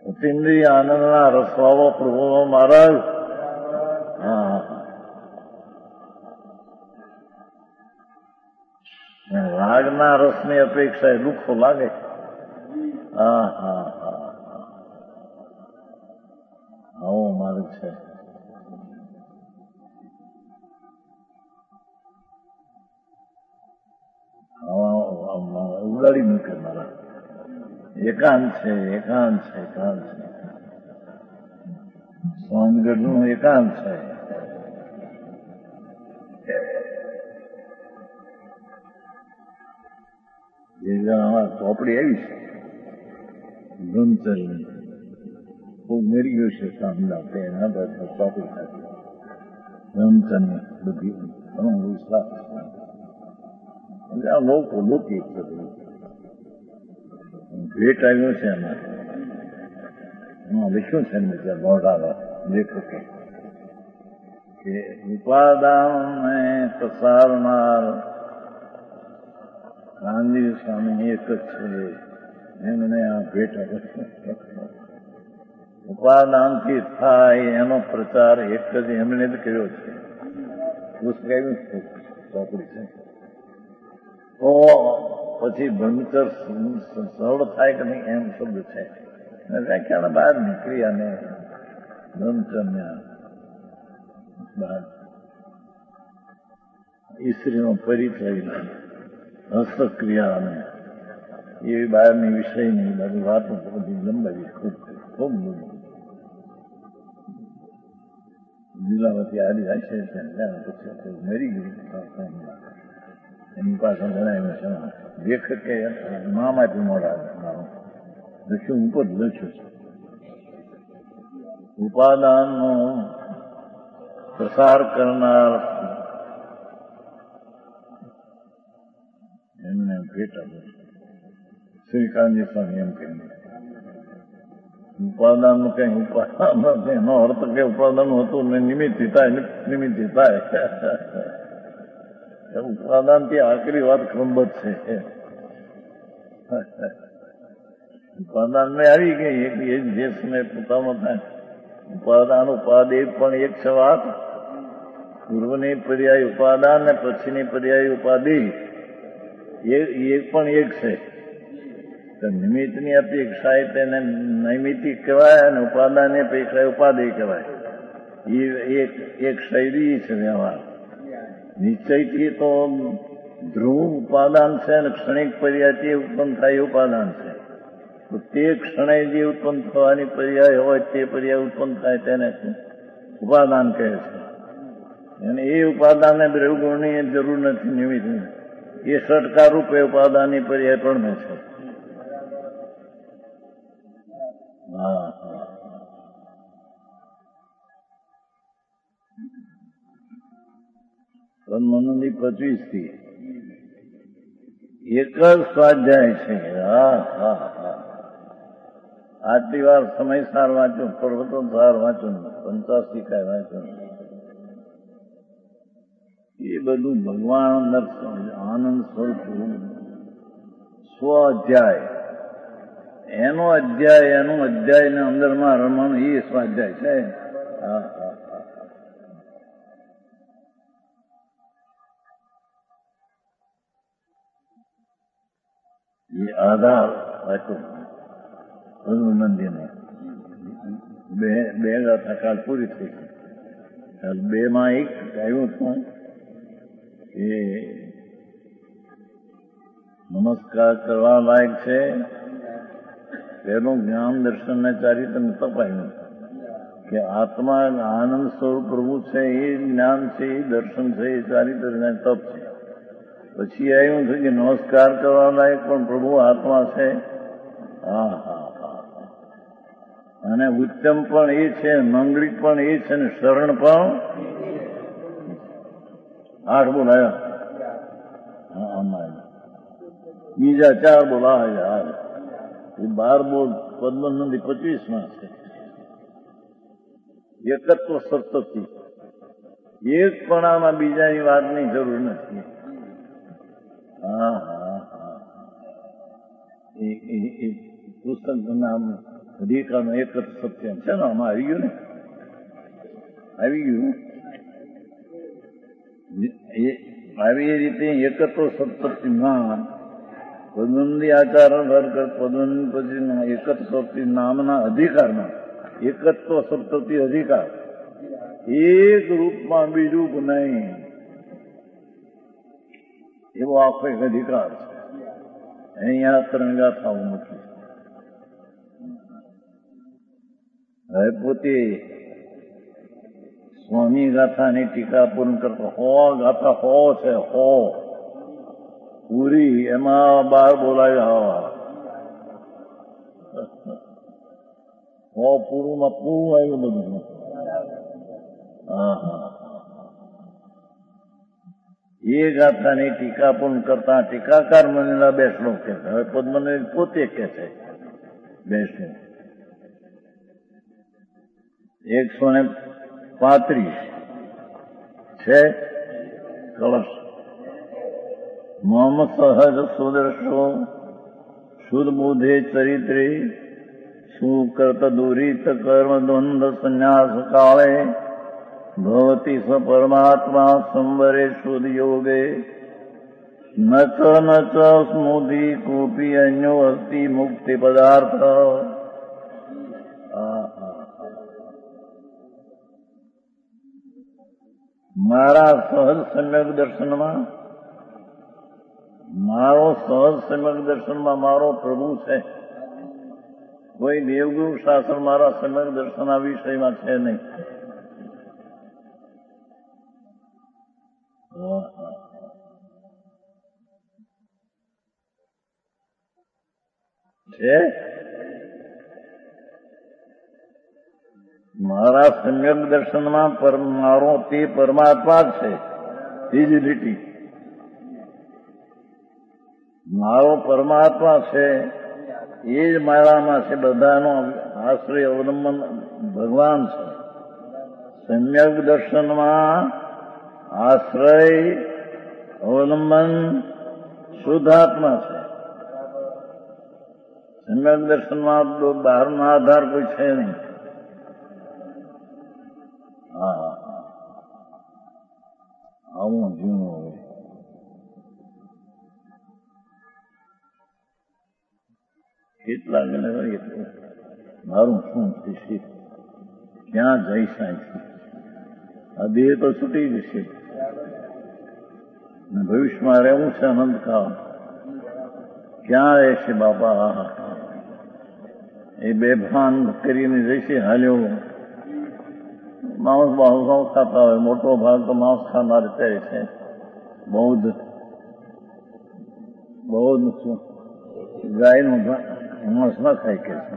અતિન્દ્રિય આનંદના રસવાવો પ્રભુ મહારાજ. હા, રાગના રસની અપેક્ષા એ દુઃખો લાગે. હા હા હા આવો માર્ગ છે. ઉગાડી મૂકે મારા. એકાંત છે, એકાંત છે, એકાંત છે. સોનગઢનું એકાંત છે. ચોપડી આવી છે બ્રહ્મચર્યની, ખૂબ મેરી ગયું છે સામના એના ચોપડી સાથે બ્રહ્મચર્ય બધી ઘણો વિશ્વાસ આ લોકો લૌકિક છે. ભેટ આવ્યો છે એમાં એમાં લખ્યું છે ને ત્યાં મોઢા લેખકે કે ઉપાદાનને પસારનાર ગાંધી સ્વામી એક જ છે. એમને આ ભેટ ઉપાદાનથી થાય એનો પ્રચાર એક જ એમણે જ કર્યો છે. પુસ્તકાયું ચોપડી છે. તો પછી બ્રહ્મચર સરળ થાય કે નહીં એમ શબ્દ છે. વ્યાખ્યાન બહાર નીકળી અને બ્રહ્મચર્ય બહાર ઈશ્વરીનો પરિચય હસ્તક્રિયા અને એવી બહારની વિષયની બધી વાતો બધી લંબાવી ખૂબ ખૂબ લીલાવતી આદિ હશે પછી મરી ગઈ એની પાછળ જણાવ્યું છે. લેખકે મામાંથી મોડા લખ્યું ઉપર લખ્યું છે ઉપાદાનનો પ્રસાર કરનાર એમને ભેટ આપે શ્રીકાંતજી સ્વામી એમ કહીને ઉપાદાન નું કઈ ઉપાદાન નથી. એનો અર્થ કે ઉપાદાન હતું ને નિમિત્તિ થાય નિમિત્તિ થાય. ઉપાદાન થી આખરી વાત ક્રમબદ્ધ છે. ઉપાદાન ને આવી ગઈ એક એ જે સમય પોતાનો થાય ઉપાદાન ઉપાદે પણ એક છે વાત. પૂર્વની પર્યાય ઉપાદાન ને પછીની પર્યાય ઉપાધિ એ પણ એક છે. નિમિત્તની અપેક્ષા તેને નૈમિતિક કહેવાય અને ઉપાદાનની અપેક્ષા ઉપાધિ કહેવાય. એ એક એક શૈલી છે વ્યવહાર. નિશ્ચયથી તો ધ્રુવ ઉપાદાન છે અને ક્ષણિક પર્યાયથી ઉત્પન્ન થાય ઉપાદાન છે. તો તે ક્ષણે જે ઉત્પન્ન થવાની પર્યાય હોય તે પર્યાય ઉત્પન્ન થાય તેને ઉપાદાન કહે છે. અને એ ઉપાદાનને દ્રવ્યગુણની જરૂર નથી નિમિત્તની. એ ષટકાર રૂપે ઉપાદાનની પર્યાય પણ છે. હા મનની પચીસ થી એક જ સ્વાધ્યાય છે. હા હા હા આટલી વાર સમયસાર વાંચું, પર્વતો સાર વાંચું, પંચાસી કાય વાંચું. એ બધું ભગવાન આનંદ સ્વરૂપ સ્વ અધ્યાય એનો અધ્યાય એનું અધ્યાય ને અંદરમાં રમણ એ સ્વાધ્યાય છે. હા હા એ આધાર રઘુનંદીને બે બે ગાથા કાલ પૂરી થઈ ગઈ. બે માં એક આવ્યું હતું કે નમસ્કાર કરવા લાયક છે. તેનું જ્ઞાન દર્શન ને ચારિત્ર તપાયું કે આત્મા આનંદ સ્વરૂપ પ્રભુ છે એ જ્ઞાન છે એ દર્શન છે એ ચારિત્ર ને તપ છે. પછી આવ્યું છે કે નમસ્કાર કરવા લાયક પણ પ્રભુ આત્મા છે. હા હા હા અને ઉત્તમ પણ એ છે, મંગલિક પણ એ છે ને શરણ પણ આઠ બોલાયા. હા આમાં બીજા ચાર બોલાયા. એ બાર બોલ પદ્મનંદી પચીસ માં છે. એકત્વ સપ્તતી એક પણ આમાં બીજાની વાતની જરૂર નથી. હા હા હા એ પુસ્તકનું નામ અધિકારનું એક જ સત્ય છે ને, આમાં આવી ગયું ને, આવી ગયું. આવી રીતે એકત્વ સપ્તતિમાં પદ્મનંદી આચારણ વર્ગ પદ્મનંદી પછી એકત્વ સપ્તતિ નામના અધિકારમાં એકત્વ સપ્તતિ અધિકાર એક રૂપમાં બીજું નહીં એવો આખો એક અધિકાર છે. અહીંયા ત્રણ ગાથાઓ મૂકી. હવે પોતે સ્વામી ગાથાની ટીકા પૂર્ણ કરતો હો ગાથા હો છે, હો પૂરી એમાં બાર બોલાવ્યા હો પૂરું પૂરું આવ્યું બધું. હા હા એ ગાથાની ટીકા પૂર્ણ કરતા ટીકાકાર મનેલા બે શ્લોક કે છે. હવે પદ્મનંદી પોતે કે છે બે શ્લોક. એકસો ને પાંત્રીસ છે કળશ. મમ સહજ સુદર્શો શુદ્ધ બુધે ચરિત્રે સુકર્ત દુરિત કર્મ દ્વંદ સંન્યાસ કાળે ભવતી સ પરમાત્મા સંવરે શુદ્ધ યોગે ન ચ ન ચ સ્મૃતિ કોપી અન્યો અસ્તિ મુક્તિ પદાર્થ. મારા સહજ સમ્યક દર્શનમાં મારો સહજ સમ્યક દર્શનમાં મારો પ્રભુ છે. કોઈ દેવગુરુ શાસ્ત્ર મારા સમ્યક દર્શનના વિષયમાં છે નહીં. છે મારા સમ્યક દર્શનમાં મારો તે પરમાત્મા જ છે. ઇઝિલિટી મારો પરમાત્મા છે એ જ મારામાં છે. બધાનો આશ્રય અવલંબન ભગવાન છે. સમ્યક દર્શનમાં આશ્રય અવલંબન શુદ્ધાત્મા છે. સમ્યક દર્શનમાં બહારનો આધાર કોઈ છે નહીં. હા આવું જૂનું હોય. કેટલા ગણે હોય એટલું મારું શું થશે, ક્યાં જઈ સાંઈ. આ દેહ તો છૂટી જશે. ભવિષ્યમાં રહેવું છે અનંતકાળ. ક્યાં રહેશે બાપા? એ બેભાન કરીને જશે હાલ્યો. માંસ માંસ ખાતા હોય, મોટો ભાગ તો માંસ ખાનાર ત્યારે છે. બૌદ્ધ બૌદ્ધ ગાયનું માંસ ના ખાય કે છે,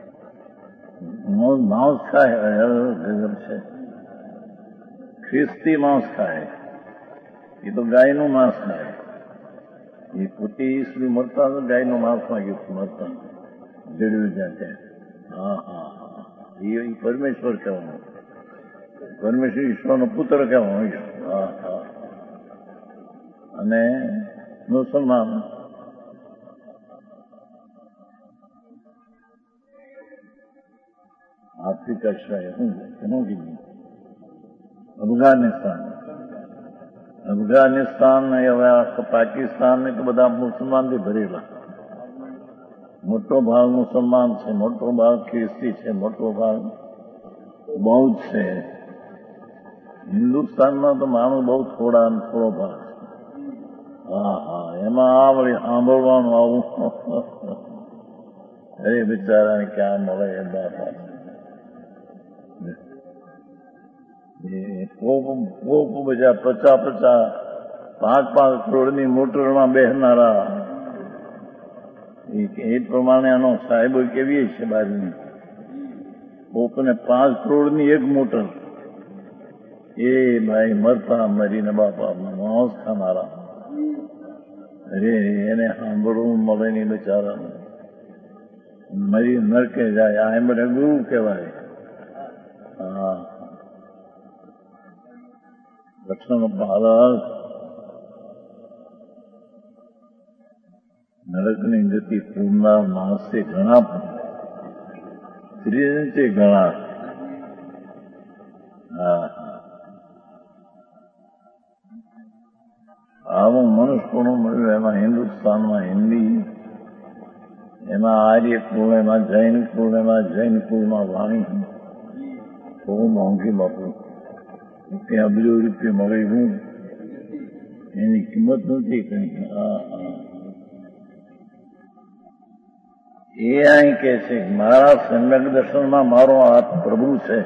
માંસ ખાય ગજબ છે. ખ્રિસ્તી માંસ ખાય, એ તો ગાયનું માંસ ખાય. એ પોતે ઈસુ મરતા ગાયનું માંસ માંગ્યું મરતા જડ્યું જ્યાં ત્યાં. હા હા હા એ પરમેશ્વર કહેવાનું. પરમેશ્વર ઈશ્વરનો પુત્ર કહેવાનો. હા હા અને મુસલમાન આફ્રિકા સિવાય શું શું કીધું? અફઘાનિસ્તાન અફઘાનિસ્તાન હવે પાકિસ્તાન ને તો બધા મુસલમાનથી ભરેલા. મોટો ભાગ મુસલમાન છે, મોટો ભાગ ખ્રિસ્તી છે, મોટો ભાગ બૌદ્ધ છે. હિન્દુસ્તાનમાં તો માણસ બહુ થોડા થોડો ભાગ છે. હા હા એમાં આ વળી સાંભળવાનું આવું. અરે બિચારાને ક્યાં મળે એ બાપા. કોપ બધા પચાસ પચાસ પાંચ પાંચ કરોડની મોટરમાં બેસનારા એ પ્રમાણે આનો સાહેબો કેવી છે બાજુની. કોપને પાંચ કરોડની એક મોટર. એ ભાઈ મરતા મરીને બાપા માંસ ખાનારા. અરે એને સાંભળવું મળે નહીં બિચારાને. મરી નરકે જાય. આ એમ મને ગુરુ કહેવાય. હા લક્ષણ ભારત નરકની ગતિ પૂરનાર માણસથી ઘણા ત્રિજંતે ઘણા. હા હા, આવું મનુષ્યપણું મળ્યું. એમાં હિન્દુસ્તાનમાં હિન્દી, એમાં આર્ય કુળ, એમાં જૈન કુળ, એમાં જૈન કુળમાં વાણી બહુ મોંઘી બાપુ. ત્યાં અબજો રૂપિયા મળે હું એની કિંમત નથી કઈ. હા હા, એ અહીં કે છે મારા સમ્યક દર્શનમાં મારો હાથ પ્રભુ છે.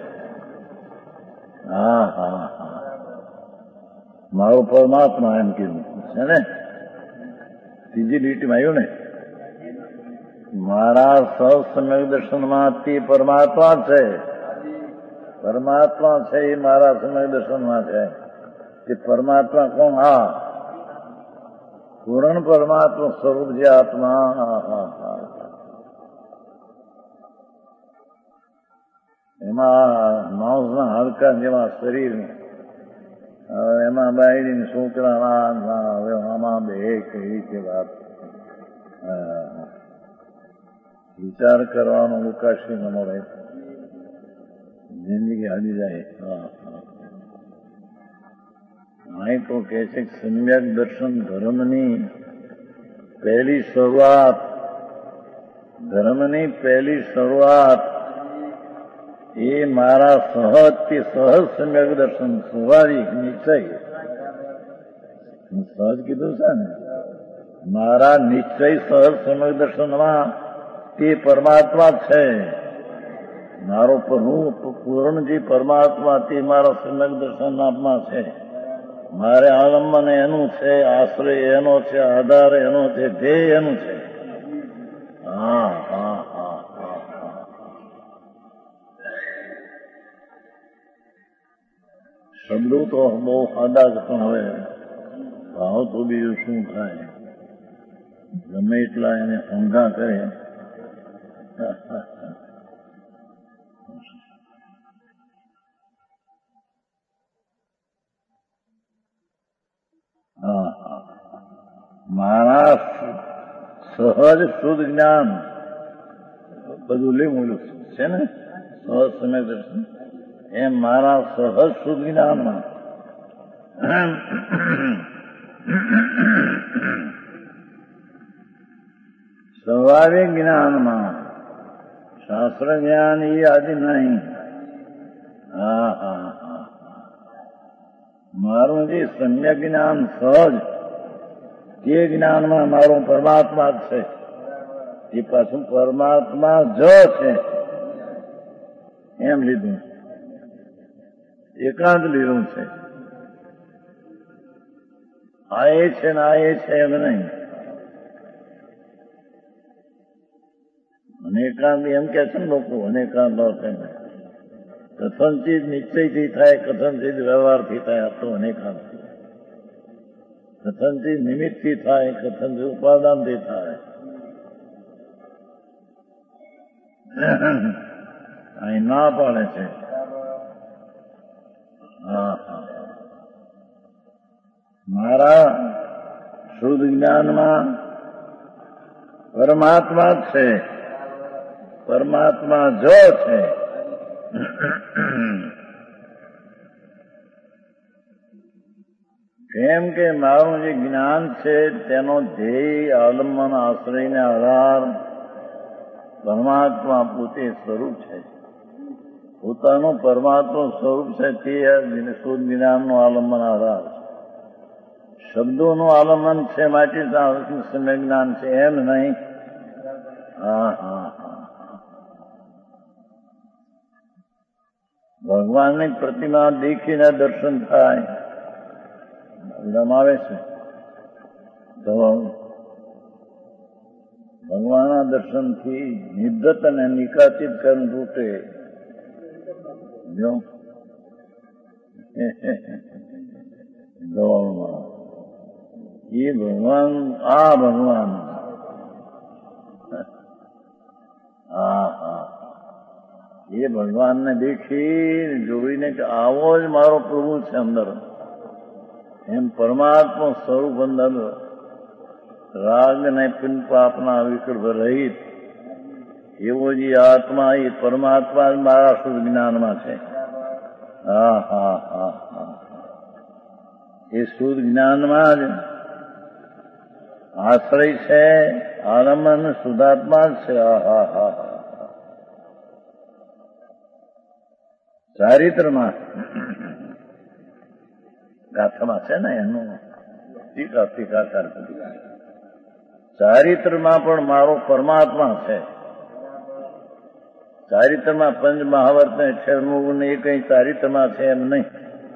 હા હા હા, મારો પરમાત્મા એમ કીધું છે ને, ત્રીજી લીટીમાં આવ્યું ને, મારા સમ્યક દર્શનમાં તે પરમાત્મા છે. પરમાત્મા છે એ મારા સમ્યક દર્શનમાં છે. તે પરમાત્મા કોણ? હા, પૂર્ણ પરમાત્મા સ્વરૂપ જે આત્મા. હા હા હા, એમાં માણસના હાડકા જેવા શરીર, એમાં બાયડી છોકરા, હવે આમાં બે કઈ રીતે વાત. વિચાર કરવાનો અવકાશ ન મળે, જિંદગી હાલી જાય. હા હા, અહીં તો કે છે સમ્યક દર્શન ધર્મની પહેલી શરૂઆત, ધર્મની પહેલી શરૂઆત એ મારા સહજ તે સહજ સમ્યક દર્શન, સ્વાભાવિક નિશ્ચય. સહજ કીધું છે ને, મારા નિશ્ચય સહજ સમ્યક દર્શનમાં તે પરમાત્મા છે. મારો પ્રભુ પૂર્ણ જે પરમાત્મા તે મારા સમ્યક દર્શનમાં છે. મારે આલંબન એનું છે, આશ્રય એનો છે, આધાર એનો છે, ધ્યેય એનું છે. હા હા હા હા હા, શબ્દો તો બહુ સાદા જ, પણ હવે ભાવ તો બીજું શું થાય, ગમે એટલા એને સમજા કરે. હા હા, મારા સહજ શુદ્ધ જ્ઞાન બધું લેવું છે ને, સહજ સમ્યક દર્શન એમ મારા સહજ શુદ્ધ જ્ઞાનમાં સ્વાભાવિક જ્ઞાનમાં શાસ્ત્ર જ્ઞાન એ આદિ નહીં. હા હા હા, મારું જે સમ્યક જ્ઞાન સહજ તે જ્ઞાનમાં મારો પરમાત્મા જ છે. એ પાછું પરમાત્મા જ છે એમ લીધું, એકાંત લીધું છે. આ એ છે ને આ એ છે એમ નહીં. અનેકાંત એમ કે છે ને લોકો, અનેકાંત છે કથન ચીજ નિશ્ચયથી થાય, કથન ચીજ વ્યવહારથી થાય. આ તો અનેકાંત. કથન ચીજ નિમિત્તથી થાય, કથન ચીજ ઉપાદાનથી થાય. અહીં ના પાડે છે. હા હા, મારા શુદ્ધ જ્ઞાનમાં પરમાત્મા જ છે. પરમાત્મા જ છે. કેમ કે મારું જે જ્ઞાન છે તેનો ધ્યેય, આલંબન, આશ્રયને આધાર પરમાત્મા પોતે સ્વરૂપ છે. પોતાનું પરમાત્મા સ્વરૂપ છે તે શુદ્ધ જ્ઞાનનો આલંબન આધાર છે. શબ્દોનું આલંબન છે માટે સમ્યક જ્ઞાન છે એમ નહીં. હા હા હા, ભગવાનની પ્રતિમા દેખીને દર્શન થાય, રમાવે છે તો ભગવાનના દર્શનથી નિર્ધત અને નિકાતિત કર્મ તૂટે. જો ગૌમાં એ ભગવાન, આ ભગવાન, હા હા, એ ભગવાનને દેખી જોઈને કે આવો જ મારો પ્રભુ છે અંદર, એમ પરમાત્મા સ્વરૂપ અંદર રાગ ને પિન પાપના વિકલ્પ રહિત એવો જે આત્મા એ પરમાત્મા મારા શુદ્ધ જ્ઞાનમાં છે. હા હા હા હા એ શુદ્ધ જ્ઞાનમાં જ આશ્રય છે. આનંદ શુદ્ધાત્મા જ છે. હા હા હા ચારિત્રમાં ગાથામાં છે ને એનું ટીકા ટીકાકાર ચારિત્રમાં પણ મારો પરમાત્મા છે. ચારિત્રમાં પંચ મહાવર્ત ને અક્ષરમુખ ને એ કઈ ચારિત્રમાં છે એમ નહીં.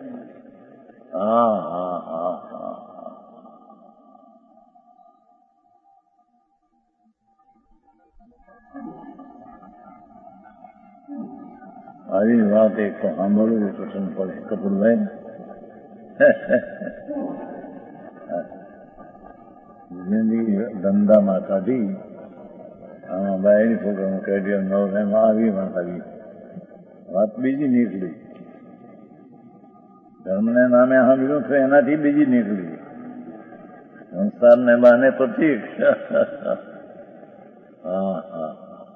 હા હા હા હા આવી વાત એક તો સાંભળવું પસંદ પડે કપૂરભાઈ. જિંદગી ધંધામાં કાઢી આમાં બાયની છોકરાનું કેડિયર નવ એમાં આવી વાત આવી વાત બીજી નીકળી. ધર્મને નામે સાંભળ્યું તો એનાથી બીજી નીકળી. સંસારને બાને તો ઠીક. હા હા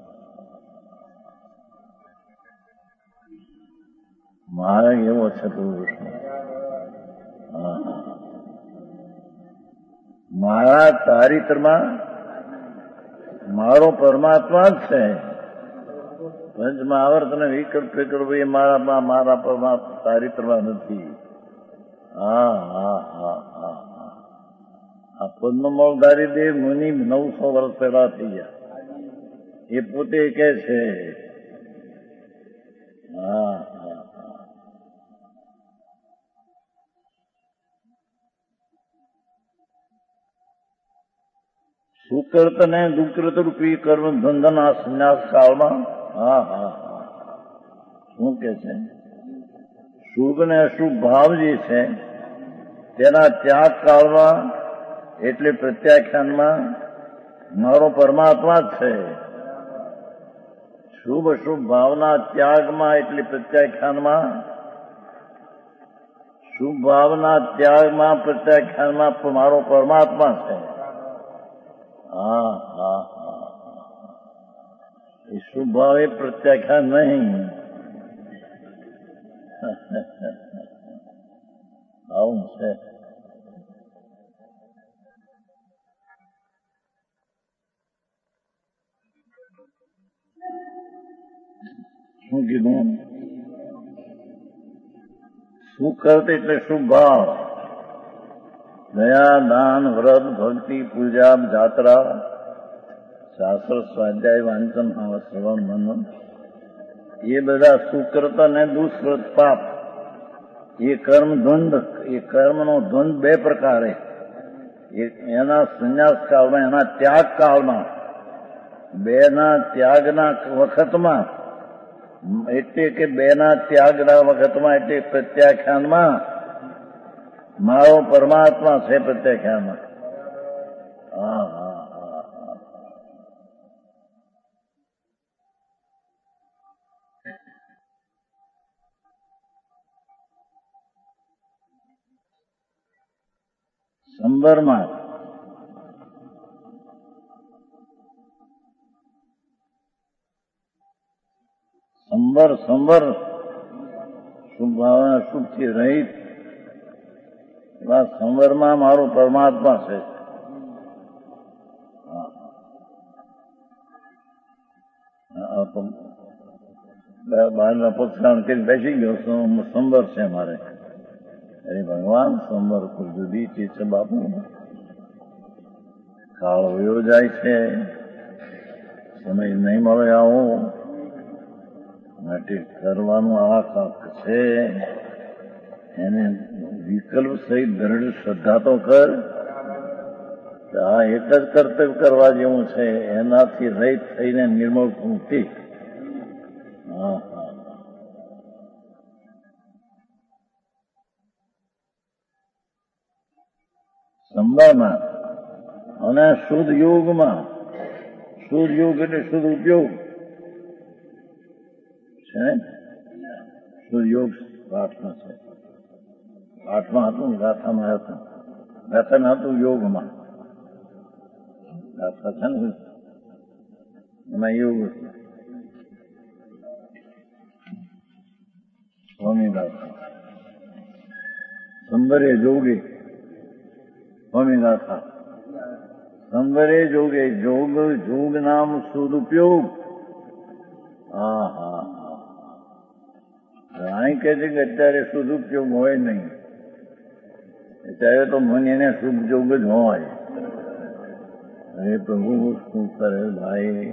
માર્ગ એવો છે પુરુષ. હા મારા ચારિત્રમાં મારો પરમાત્મા જ છે. પંચ મહાવર્ત ને વિકલ્પ વિકલ્પ એ મારા મારા પરમાત્મા ચારિત્રમાં નથી. હા હા હા હા હા આ પદ્મમોલધારી દેવ મુનિ નવસો વર્ષ પહેલા થઈ ગયા. એ પોતે કે છે. હા હા સુકૃત ને દુકૃત રૂપી કર્મ બંધના સંન્યાસ કાળમાં હા હા હા શું કે છે? શુભ ને અશુભ ભાવ જે છે તેના ત્યાગ કાળમાં એટલે પ્રત્યાખ્યાનમાં મારો પરમાત્મા જ છે. શુભ અશુભ ભાવના ત્યાગમાં એટલે પ્રત્યાખ્યાનમાં શુભ ભાવના ત્યાગમાં પ્રત્યાખ્યાનમાં મારો પરમાત્મા છે. હા હા હા એ શુભ ભાવ એ પ્રત્યાખ્યાન નહીં. આવું છે. શું કીધું? સુકૃત એટલે શુભ ભાવ. દયા દાન વ્રત ભક્તિ પૂજા જાત્રા શાસ્ત્ર સ્વાધ્યાય વાંચન શ્રવણ મનન એ બધા સુકૃત અને દુષ્કૃત પાપ એ કર્મ દ્વંદ એ કર્મનો દ્વંદ બે પ્રકારે એના સંન્યાસ કાળમાં એના ત્યાગ કાળમાં બેના ત્યાગના વખતમાં એટલે કે બેના ત્યાગના વખતમાં એટલે પ્રત્યાખ્યાનમાં મારો પરમાત્મા છે. પ્રત્યાખ્યાનમાં હા હા હા હા સંબરમાં સંબર સંબર શુભ ભાવના શુભથી રહિત એવા સંવરમાં મારો પરમાત્મા છે. બહારના પક્ષાણ કરીને બેસી ગયો સંબર છે મારે. અરે ભગવાન સંબર કોઈ જુદી ચીજ છે બાપુ. કાળ વયો જાય છે, સમય નહીં મળે આવો માટે કરવાનું આ કાક છે. એને વિકલ્પ સહિત દ્રઢ શ્રદ્ધા તો કર. આ એક જ કર્તવ્ય કરવા જેવું છે, એનાથી રહિત થઈને નિર્મળ મુક્તિ. હા હા સંભાળમાં અને શુદ્ધ યોગમાં. શુદ્ધ યોગ એટલે શુદ્ધ ઉપયોગ છે. શુદ્ધ યોગ પાઠમાં છે. પાઠમાં હતું ને ગાથામાં હતું. ગાથામાં હતું યોગમાં. ગાથા છે ને એમાં એવું સ્વામીનાથ સંબરે જોગે સ્વામીનાથ સંબરે જોગે જોગ જોગ નામ સદુપયોગ. હા હા હા અહીં કહે છે કે અત્યારે સદુપયોગ હોય નહીં, અત્યારે તો મને એને શુભયોગ જ હોય. અરે પ્રભુ શું કરે ભાઈ,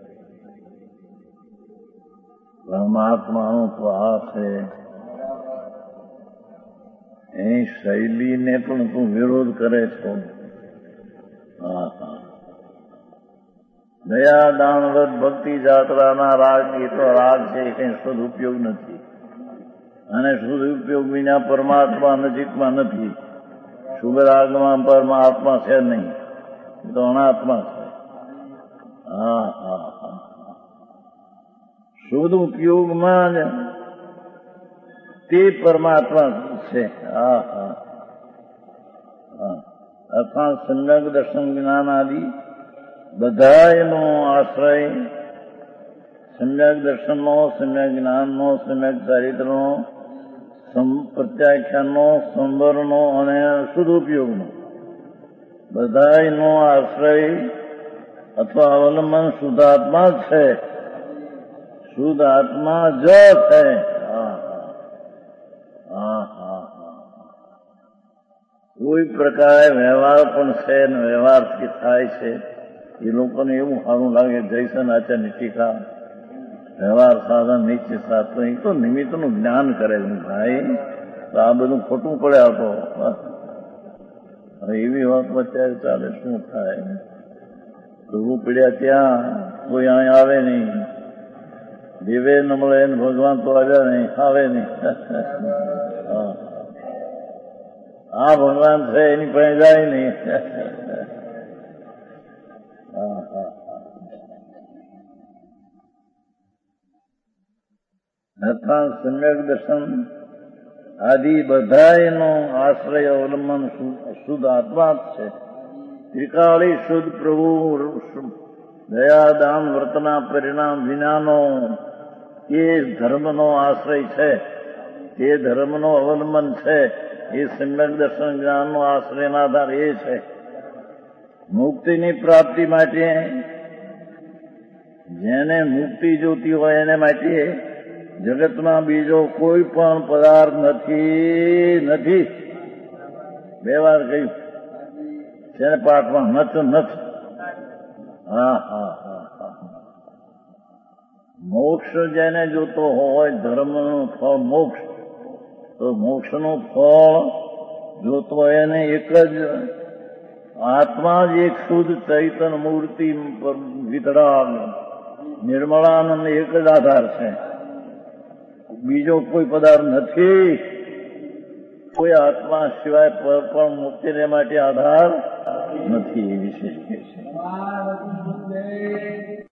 પરમાત્માનો તો આ છે, એની શૈલીને પણ તું વિરોધ કરે છો. હા હા દયા દાનવત ભક્તિ જાત્રાના રાગ એ તો રાગ છે, કઈ સદુપયોગ નથી. અને સદુપયોગ વિના પરમાત્મા નજીકમાં નથી. શુભ રાગમાં પરમાત્મા છે નહીં, એ તો અનાત્મા છે. હા હા હા સદુપયોગમાં જ તે પરમાત્મા છે. હા હા હા અર્થાત સમ્યક દર્શન જ્ઞાન આદિ બધા એનો આશ્રય સમ્યક દર્શનનો, સમ્યક જ્ઞાનનો, સમ્યક ચારિત્રનો, પ્રત્યાખ્યાનનો, સંવરનો અને સદુપયોગનો બધાનો આશ્રય અથવા અવલંબન શુદ્ધાત્મા જ છે. શુદ્ધ આત્મા જ છે. હા હા હા હા કોઈ પ્રકારે વ્યવહાર પણ છે ને વ્યવહારથી થાય છે. એ લોકોને એવું સારું લાગે જૈસન આચાર્ય ટીકા વ્યવહાર સાધન નીચે સાધન, એ તો નિમિત્તનું જ્ઞાન કરે છે ભાઈ. તો આ બધું ખોટું પડે આપો. હવે એવી વાત અત્યારે ચાલે શું થાય? પ્રભુ પડ્યા ત્યાં કોઈ અહીં આવે નહીં, દેવે ન મળે ભગવાન તો આવ્યા નહીં, આવે નહીં. હા ભગવાન છે એની પાસે જાય નહીં. હા હા અર્થાત સમ્યક દર્શન આદિ બધા એનો આશ્રય અવલંબન શુદ્ધ આત્મા જ છે. ત્રિકાળી શુદ્ધ પ્રભુ દયા દાન વર્તના પરિણામ વિનાનો એ ધર્મનો આશ્રય છે, તે ધર્મનો અવલંબન છે. એ સમ્યક દર્શન જ્ઞાનનો આશ્રયના આધાર એ છે. મુક્તિની પ્રાપ્તિ માટે જેને મુક્તિ જોતી હોય એને માટે જગતમાં બીજો કોઈ પણ પદાર્થ નથી નથી બે વાર કહ્યું છે પાઠમાં, નથ નથ. હા હા હા હા મોક્ષ જેને જોતો હોય, ધર્મનું ફળ મોક્ષ, તો મોક્ષનું ફળ જોતો હોય એને એક જ આત્મા જ એક શુદ્ધ ચૈતન મૂર્તિ વિતરાગ નિર્મળાનંદ એક જ આધાર છે. બીજો કોઈ પદાર્થ નથી. કોઈ આત્મા સિવાય પણ મુક્તિને માટે આધાર નથી. એ વિશે કહે છે.